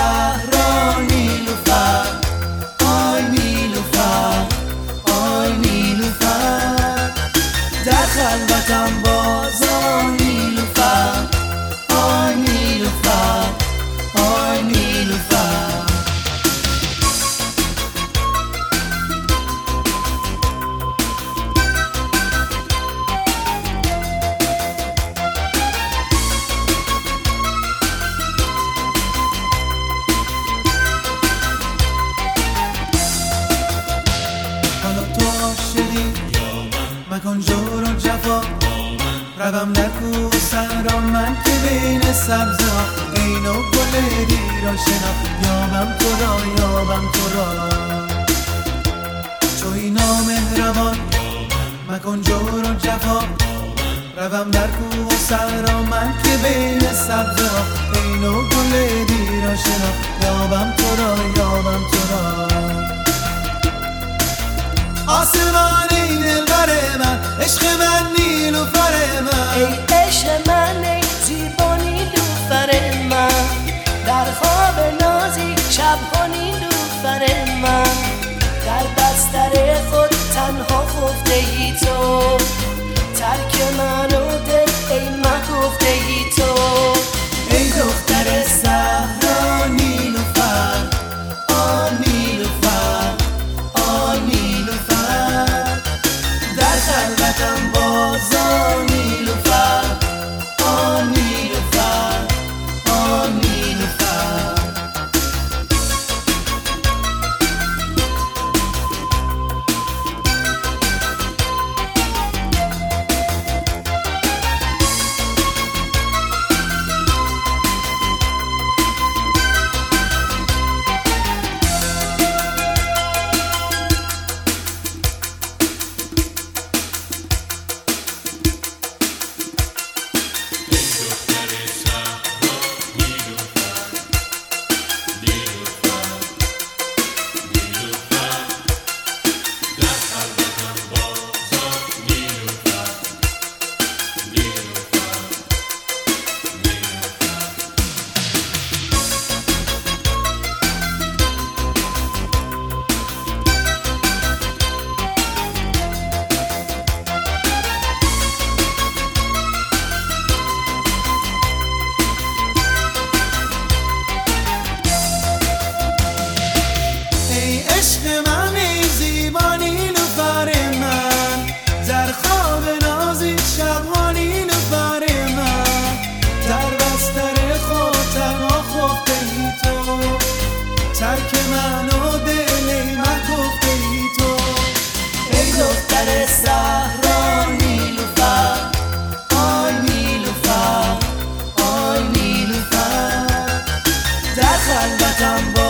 صحرا نیلوفر، آی نیلوفر، آی نیلوفر، در خلوتم بازا نیلوفر، آی نیلوفر، آی نیلوفر. مکن جور و جفا، روم نکو صحرا من که بین سبزه ها، عین و گل دیر آشنا، یابم تو را، یابم تو را. چوی نامهربان مکن جور و جفا، روم در کوه و صحرا من که بین سبزه ها، عین و گل دیر آشنا، یابم تو را، یابم تو را. آسمان ای دلبر من، عشق من نیلوفر من، ای عشق من، ای زیبا نیلوفر من، در خواب نازی شبها نیلوفر من، در بستر خود تنها خفته ای تو، ترک من و دل ای مگفته ای تو. ای دختر صحرا نیلوفر، آ نیلوفر، آ نیلوفر، در خلوتم بازا نیلوفر، آ نیلوفر، آ نیلوفر. عشق من ای زیبا نیلوفر من، در خواب نازی شبها نیلوفر من، در بستر خود تنها خفته ای تو، ترک من و دل ای مگفته ای تو. ای دختر صحرا نیلوفر، آی نیلوفر، آی نیلوفر، در خلوتم